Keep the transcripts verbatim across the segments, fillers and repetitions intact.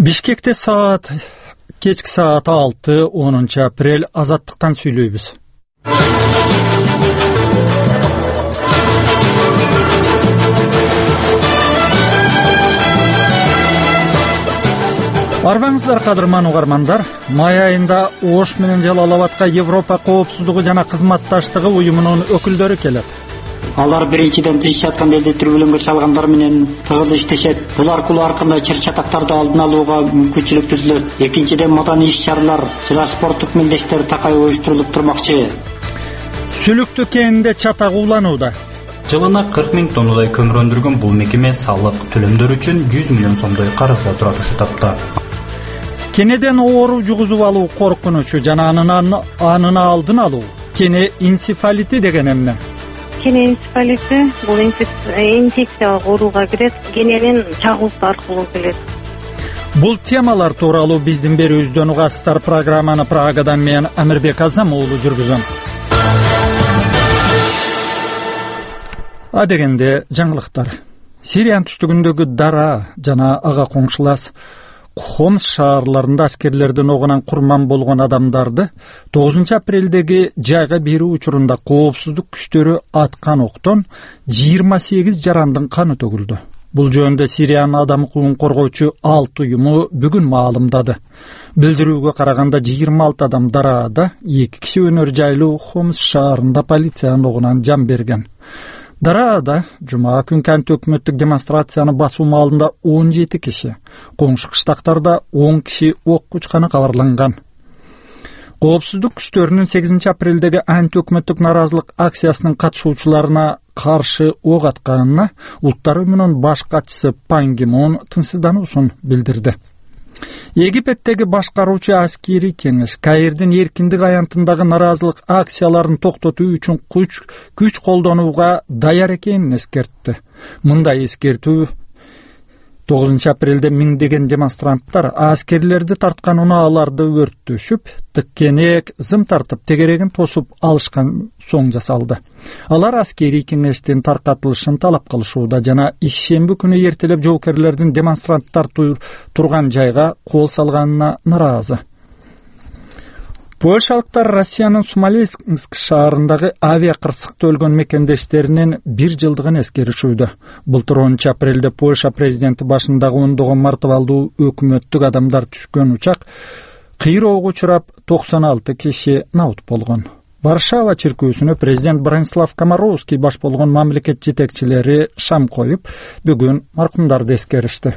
Бишкекте саат кечки саат алты онунчу апрель азаттыктан сүйлөйбүз. Арбаңыздар кадырман угармандар, май айында Ош менен Жалал Абадка Европа коопсуздугу жана кызматташтыгы уюмунун өкүлдөрү келет. Алар биринчиден тыш жаткан элди түрбөлөнгө салгандар менен тыгыз иштешет. Бул аркылуу ар кандай чыр-чатактарды алдын алууга мүмкүнчүлүк түзүлөт. Экинчиден маданий иш-чаралар жана спорттук мелдештер такай уюштурулуп турмакчы. Сүлүктүү кенинде чатак уланууда. Жылына кырк миң тоннадай көмүр өндүргөн бул мекеме салык төлөмдөр үчүн жүз миллион сомдой карызга турат тапты. Кенеден оору жугузуп алуу коркунучу жана анын анын алдын алуу. Кене энцефалити деген эмне? Кене энцефалити бул инфекциялык ооруга кирет, кененин чагылышы аркылуу келет. Бул темалар тууралуу биздин берүүбүздөн угасыздар. Программаны Прагадан мен Амирбек Азам уулу жүргүзөм. А дегенде жаңылыктар. Сириянын түштүгүндөгү Дара жана ага коңшулас Хомс шаарларында аскерлердин огунан курман болгон адамдарды тогузунчу апрелдеги жайга берүү учурунда коопсуздук күчтөрү аткан октон жыйырма сегиз жарандын каны төгүлдү. Бул жөнүндө Сириянын адам укугун коргоочу алты уюму бүгүн маалымдады. Билдирүүгө караганда жыйырма алты адам Дараада, эки киши өнөр жайлуу Хомс шаарында полициянын огунан жан берген. Дараада жума күнкү өкмөттүк демонстрацияны басуу маалында он жети киши, коңшу кыштактарда он киши окко учканы кабарланган. Коопсуздук күчтөрүнүн сегизинчи апрелдеги анти өкмөттүк наразылык акциясынын катышуучуларына каршы ок атканына Улуттар уюмунун баш катчысы Пан Ги Мун тынчсыздануусун билдирди. Египеттеги башкаруучу аскерий кеңеш Каирдин эркиндик аянтындагы наразылык акцияларын токтотуу үчүн күч күч колдонууга даяр экенин эскертти. Мындай эскертүү тогузунчу апрелде миңдеген демонстранттар аскерлерди тарткан унааларды өрттөшүп, тыккенек зым тартып тегерегин тосуп алышкан соң жасалды. Алар аскерий кеңештин таркатылышын талап кылышууда жана ишемби күнү эртелеп жоокерлердин демонстранттар турган жайга кол салганына наразы. Польшалыктар Россиянын Смоленск шаарындагы авиа кырсыкта өлгөн мекендештеринин бир жылдыгын эскеришүүдө. Былтыр онунчу апрелде Польша президенти башындагы ондогон мартабалдуу өкмөттүк адамдар түшкөн учак кыйроого учурап токсон алты киши набут болгон. Варшава чиркөөсүнө президент Бранислав Комаровский баш болгон мамлекет жетекчилери шам коюп, бүгүн маркумдарды эскеришти.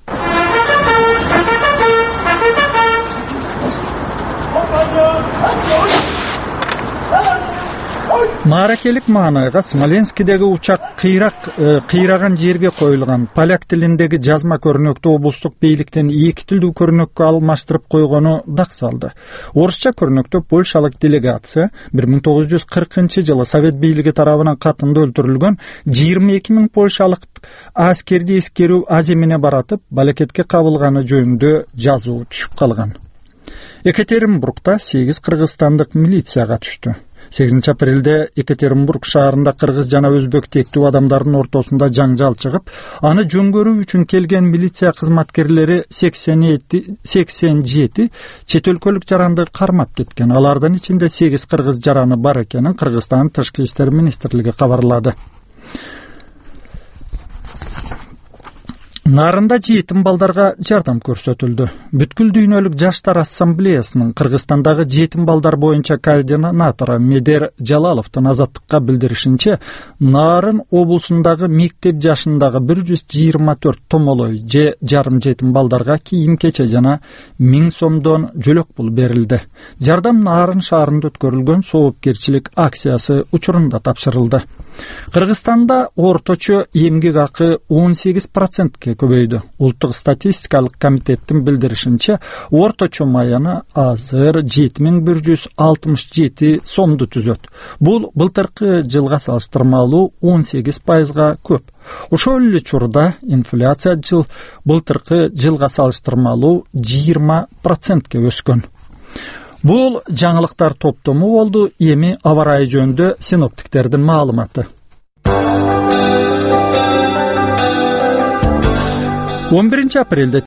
Мааракелик маанайга Смоленскидеги учак кыйрак кыйраган жерге коюлган. Поляк тилиндеги жазма көрнөктү облустук бийликтен эки тилдүү көрнөккө алмаштырып койгону дак салды. Орусча көрнөктө польшалык делегация бир миң тогуз жүз кыркынчы жылы Совет бийлиги тарабынан катында өлтүрүлгөн жыйырма эки миң польшалык аскерди эскерүү аземине баратып, балекетке кабылганы жөнүндө жазуу түшүп калган. Екатеринбургда сегиз кыргызстандык милицияга түштү. сегизинчи апрелде Екатеринбург шаарында кыргыз жана өзбек тектүү адамдардын ортосунда жаңжал чыгып, аны жөнгөрүү үчүн келген милиция кызматкерлери сексен жети чет өлкөлүк жаранды кармап кеткен. Алардын ичинде сегиз кыргыз жараны бар экенин Кыргызстан Тышкы иштер министрлиги кабарлады. Нарында жетим балдарга жардам көрсөтүлдү. Бүткүл дүйнөлүк жаштар ассамблеясынын Кыргызстандагы жетим балдар боюнча координатору Медер Жалаловдун азаттыкка билдиришинче, Нарын облусундагы мектеп жашындагы бир жүз жыйырма төрт томолой же жарым жетим балдарга кийим-кече жана миң сомдон жөлөк пул берилди. Жардам Нарын шаарында өткөрүлгөн соопкерчилик акциясы учурунда тапшырылды. Кыргызстанда орточо эмгек акы он сегиз процентке көбөйдү. Улуттук статистикалык комитеттин билдиришинче, орточо маяны азыр жети миң бир жүз алтымыш жети сомду түзөт. Бул былтыркы жылга салыштырмалуу он сегиз пайызга көп. Ошол эле учурда инфляция жыл былтыркы жылга салыштырмалуу жыйырма процентке өскөн. Бул жаңылыктар топтому болду. Эми аба ырайы жөнүндө синоптиктердин маалыматы. он биринчи апрелде